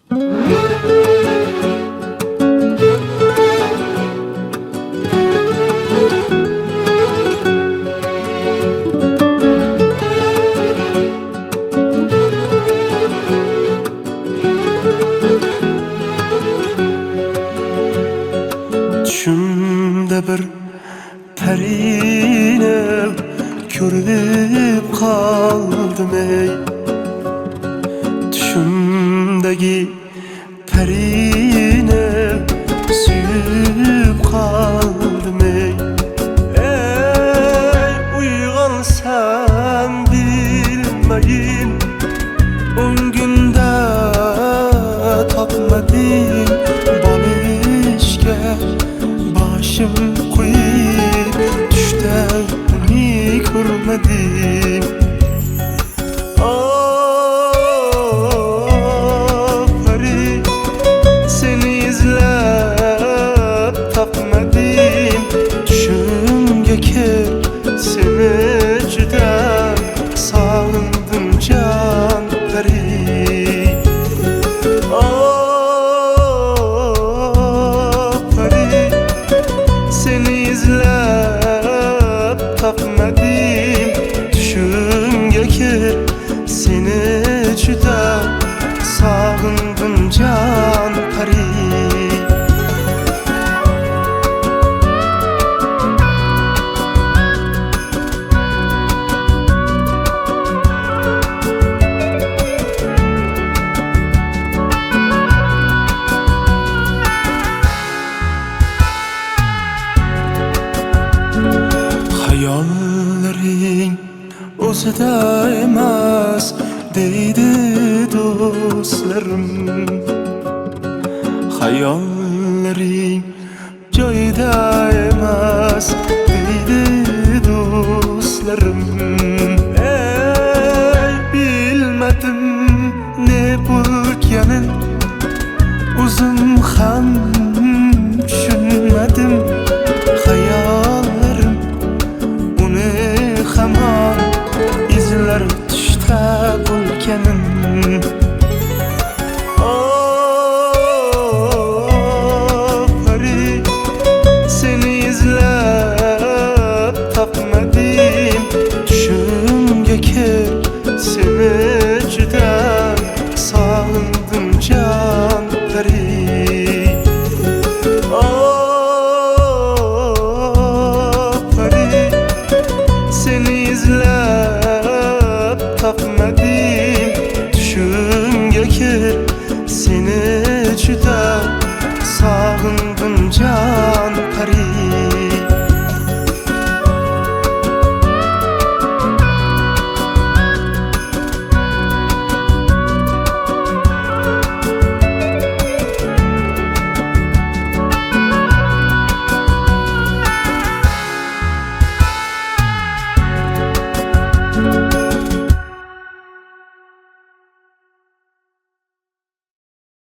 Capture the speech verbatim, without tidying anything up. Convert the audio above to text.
Düşümde bir perine körüp kaldım ey. Düşümdeki perine suyup kaldım ey. Ey uygan sen bilmeyin, on günde tapmadım balışke. Başım koyup düşte bunu görmedim. Aferi seni izlep tapmadım. Düşümge ker seni juda sağındım can peri. Tapmadım, düşümge ker seni juda sağındım can pari. Hayallerin o'zida emas deydi do'stlarim. Hayallerin joyida emas deydi do'stlarim. Ey bilmedim ne bo'lganin, o'zim ham tushunmadim. Hayollarim uni hamon izlar tushda bo'lganim. Aferi seni izlep tapmadım. Düşümge ker seni juda sağındım can peri. Tapmadım, düşümge ker seni juda sağındım can